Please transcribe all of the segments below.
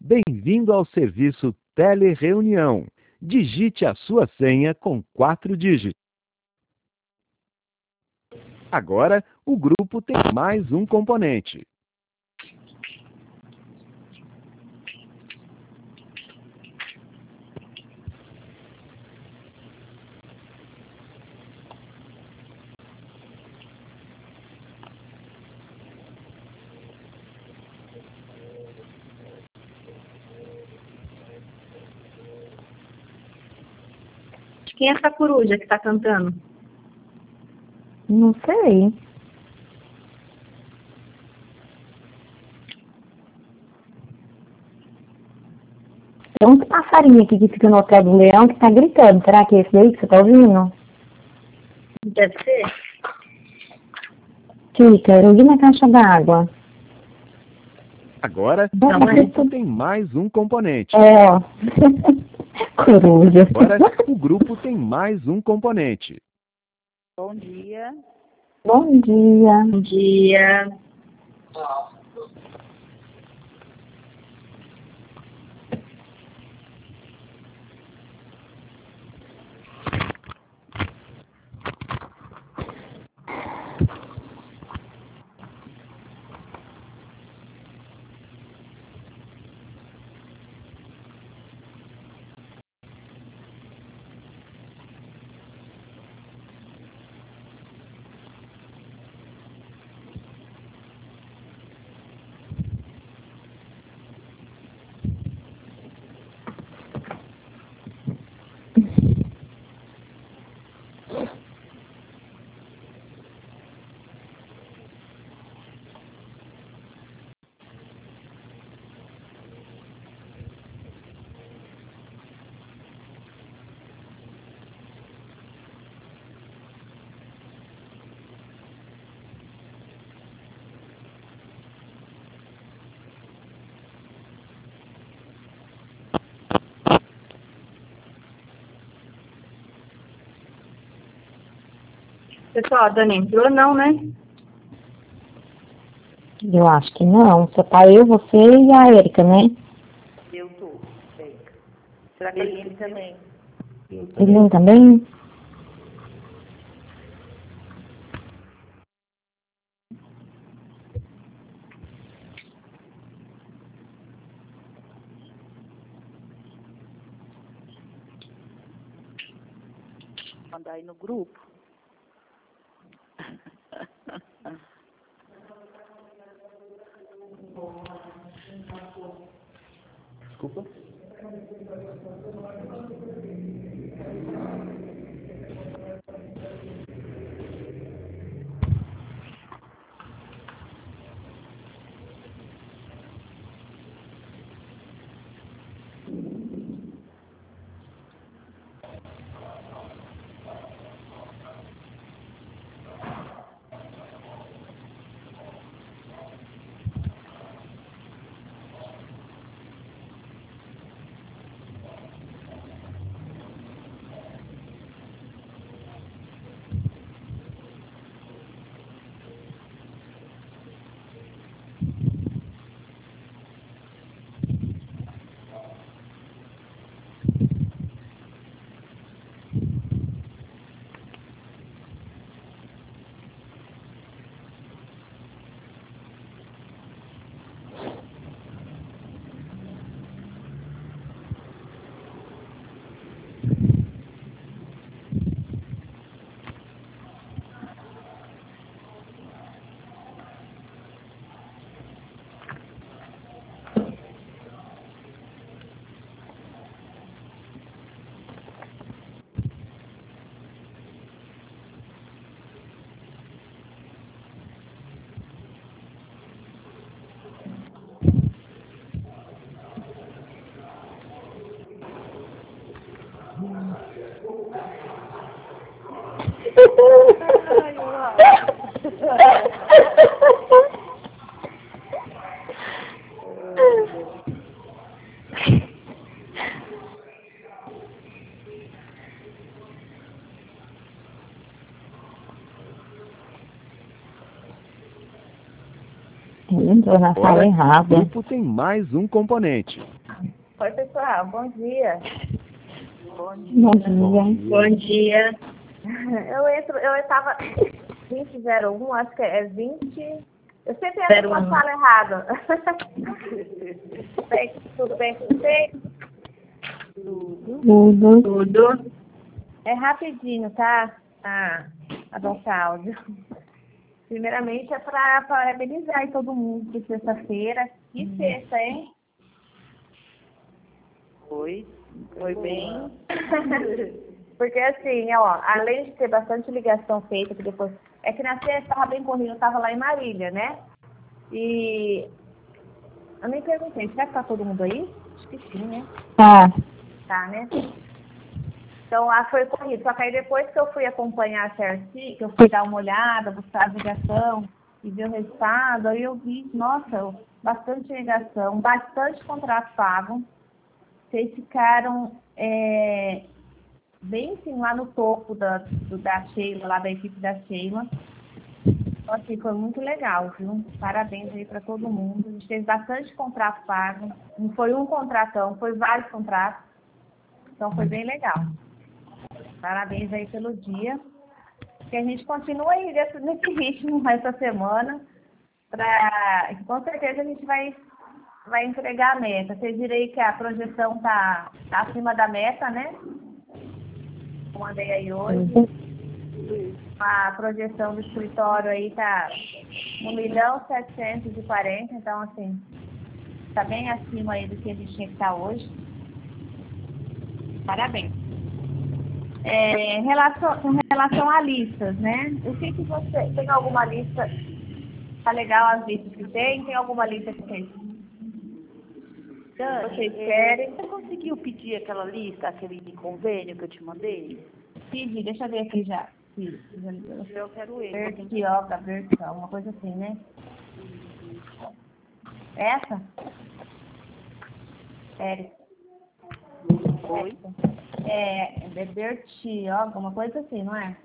Bem-vindo ao serviço Telereunião. Digite a sua senha com 4 dígitos. Agora, o grupo tem mais um componente. Quem é essa coruja que está cantando? Não sei. Tem um passarinho aqui que fica no pé do leão que tá gritando. Será que é esse daí que você tá ouvindo? Deve ser. Fica, eu vi na caixa d'água. Agora, Não o é? grupo tem mais um componente. É, ó. Coruja. Agora, o grupo tem mais um componente. Bom dia. Bom dia. Bom dia. Pessoal, a Dani entrou não, né? Eu acho que não. Só tá eu, você e a Érica, né? Eu tô. Será que ele também? Ele também? Mandar aí no grupo. Desculpa. Ai, eu amo. Ele Tô na sala Agora, o errada. grupo tem mais um componente. Oi, pessoal, bom dia. Bom dia. Bom dia. Eu estava 2001, acho que é 20. Eu sempre entro com a 01. sala errada. Tudo bem com vocês? Tudo. Tudo. É rapidinho, tá? A nossa áudio. Primeiramente é para parabenizar aí todo mundo por sexta-feira. Que sexta, hein? Foi bem. Porque assim, ó, além de ter bastante ligação feita, que depois. É que na sexta estava bem corrido, eu estava lá em Marília, né? E eu nem perguntei, será que tá todo mundo aí? Acho que sim, né? Tá. Tá, né? Então lá foi corrido. Só que aí depois que eu fui acompanhar a CRC, que eu fui dar uma olhada, buscar a ligação e ver o resultado, aí eu vi, nossa, bastante ligação, bastante contrato pago. Vocês ficaram bem assim, lá no topo da Sheila, lá da equipe da Sheila. Então, assim, foi muito legal, viu? Parabéns aí para todo mundo. A gente fez bastante contrato pago. Não foi um contratão, foi vários contratos. Então foi bem legal. Parabéns aí pelo dia. Que a gente continua aí nesse ritmo essa semana. Com certeza a gente vai entregar a meta. Vocês viram aí que a projeção tá acima da meta, né? Eu mandei aí hoje. A projeção do escritório aí tá 1.740.000, então assim, tá bem acima aí do que a gente tinha que estar hoje. Parabéns. Com relação a listas, né? O que você tem alguma lista? Tá legal as listas que tem? Tem alguma lista que vocês querem? Você conseguiu pedir aquela lista, aquele convênio que eu te mandei? Pedi, deixa eu ver aqui já. Eu quero ele. Bertioga, uma coisa assim, né? Essa? Oi? É Bertioga, uma coisa assim, não é?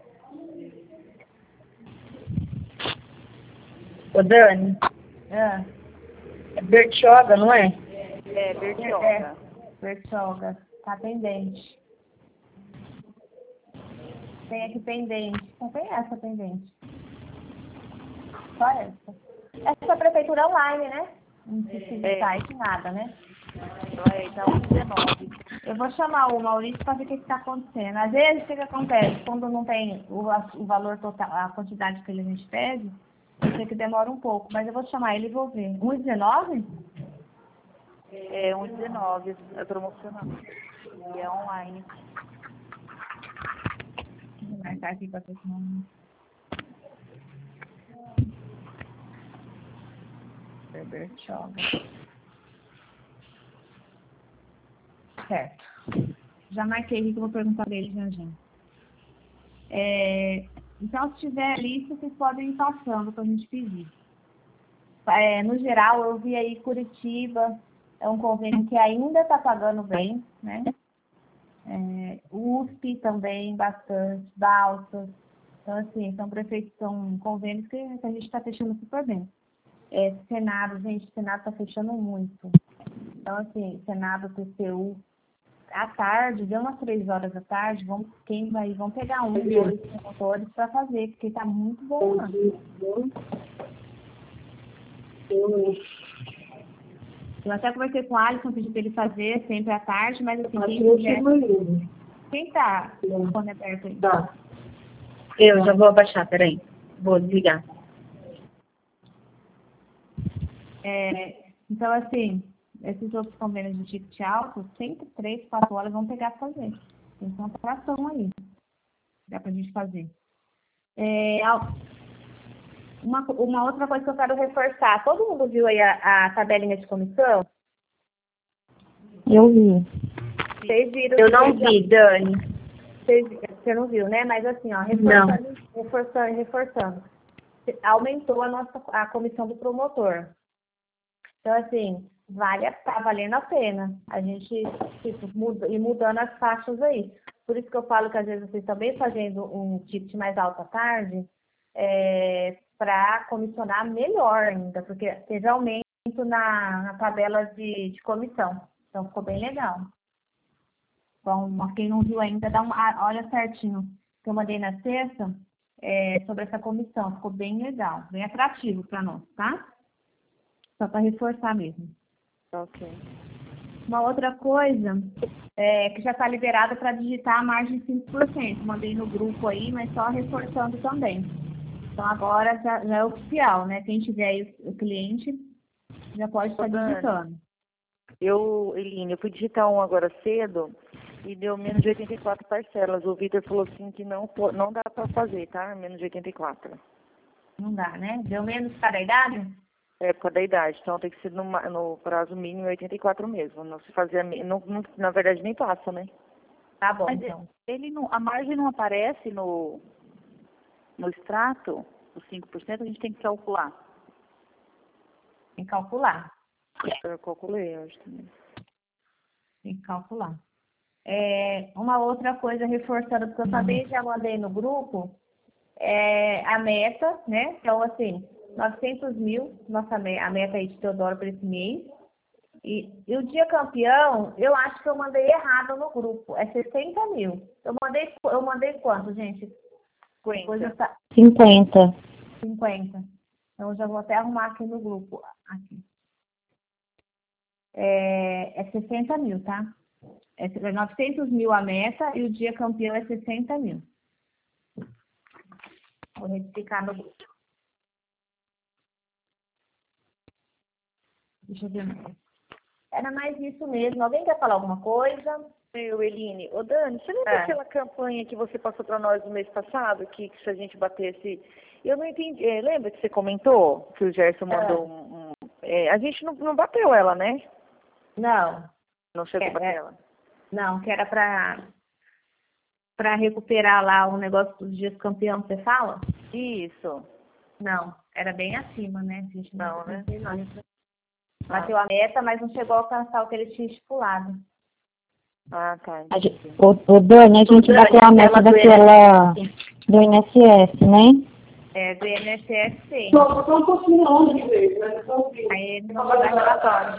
Ô, Dani, É Bertioga, não é? É, Bertioga. Bertioga, tá pendente. Tem aqui pendente. Só tem essa pendente. Só essa. Essa prefeitura online, né? Não precisa de site, nada, né? Vai dar 19. Eu vou chamar o Maurício para ver o que está acontecendo. Às vezes, o que acontece? Quando não tem o valor total, a quantidade que a gente pede, eu sei que demora um pouco. Mas eu vou chamar ele e vou ver. 1,19? É 1,19. É promocional. E é online. Vou marcar aqui para ver se não... Bertioga. Certo. Já marquei aqui que eu vou perguntar dele já já. Então, se tiver lista, vocês podem ir passando para a gente pedir. No geral, eu vi aí Curitiba, é um convênio que ainda está pagando bem, né? USP também, bastante, Balsas. Então, assim, são convênios que a gente está fechando super bem. Senado, gente, Senado está fechando muito. Então, assim, Senado, TCU, à tarde, deu umas 3 horas da tarde, vão pegar 2 promotores para fazer, porque está muito bom lá. Eu até conversei com o Alisson, pedi para ele fazer sempre à tarde, mas assim, quem está com o fone aberto aí? Tá. Eu já vou abaixar, peraí. Vou desligar. Então, assim, esses outros convênios de ticket alto, sempre 3, 4 horas vão pegar para fazer. Tem contratação aí. Dá para a gente fazer. Uma outra coisa que eu quero reforçar. Todo mundo viu aí a tabelinha de comissão? Eu vi. Vocês viram? Eu não vi, Dani. Você não viu, né? Mas assim, ó, reforçando. Aumentou a comissão do promotor. Então, assim, tá valendo a pena a gente ir mudando as faixas aí. Por isso que eu falo que às vezes vocês também fazendo um ticket mais alto à tarde, para comissionar melhor ainda, porque teve aumento na tabela de comissão. Então ficou bem legal. Bom, quem não viu ainda, olha certinho que eu mandei na sexta sobre essa comissão. Ficou bem legal, bem atrativo para nós, tá? Só para reforçar mesmo. Ok. Uma outra coisa que já está liberada para digitar a margem de 5%. Mandei no grupo aí, mas só reforçando também. Então agora já é oficial, né? Quem tiver aí o cliente já pode estar digitando. Eline, eu fui digitar um agora cedo e deu menos de 84 parcelas. O Vitor falou assim que não dá para fazer, tá? Menos de 84. Não dá, né? Deu menos para a idade? É, por causa da idade. Então tem que ser no prazo mínimo 84 mesmo. Não se fazer, na verdade nem passa, né? Tá bom, Mas então. a margem não aparece no extrato, os 5%, a gente tem que calcular. Tem que calcular. Eu calculei, eu acho também. Tem que calcular. Uma outra coisa, reforçando, porque eu também já mandei no grupo, a meta, né? Então, assim, 900 mil, a meta aí de Teodoro para esse mês. E o dia campeão, eu acho que eu mandei errado no grupo. É 60 mil. Eu mandei quanto, gente? 50. 50. Então, eu já vou até arrumar aqui no grupo. Aqui. É 60 mil, tá? É 900 mil a meta e o dia campeão é 60 mil. Vou retificar no grupo. Deixa eu ver mais. Era mais isso mesmo. Alguém quer falar alguma coisa? Eline. Ô, Dani, você lembra aquela campanha que você passou para nós no mês passado, que se a gente batesse... Eu não entendi. Lembra que você comentou que o Gerson mandou a gente não bateu ela, né? Não. Não chegou a bater ela? Não, que era para recuperar lá o negócio dos dias campeão, você fala? Isso. Não, era bem acima, né? A gente não, né? Bateu a meta, mas não chegou a alcançar o que ele tinha estipulado. Ah, tá. O Dani, a gente bateu a meta daquela do INSS, né? Do INSS, sim. Só um pouquinho longe de vez, mas só aí ele não vai relatório.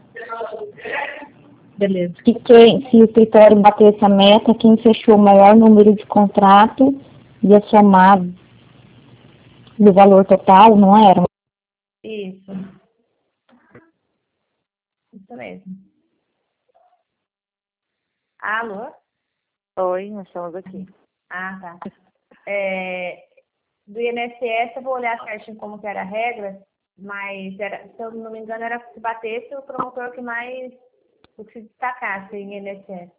Beleza. Se o escritório batesse a meta, quem fechou o maior número de contrato ia somar do valor total, não era? Isso. Isso mesmo. Alô? Oi, nós estamos aqui. Ah, tá. Do INSS, eu vou olhar certinho como que era a regra, mas se eu não me engano, era se batesse o promotor que mais se destacasse em INSS.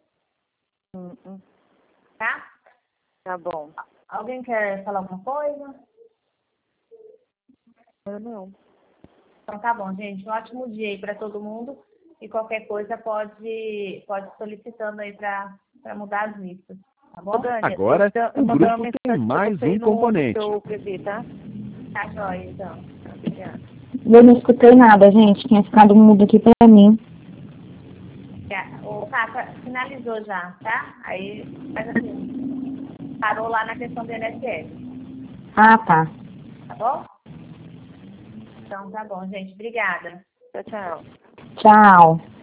Tá? Tá bom. Alguém quer falar alguma coisa? Eu não. Então tá bom, gente. Um ótimo dia aí para todo mundo. E qualquer coisa pode solicitando aí para mudar as listas. Tá bom? Agora, o grupo tem mais um componente. Tá? Tá jóia, então. Obrigada. Eu não escutei nada, gente. Tinha ficado mudo aqui pra mim. O Caca finalizou já, tá? Aí, faz assim. Parou lá na questão do INSS. Ah, tá. Tá bom? Então tá bom, gente. Obrigada. Tchau, tchau. Tchau.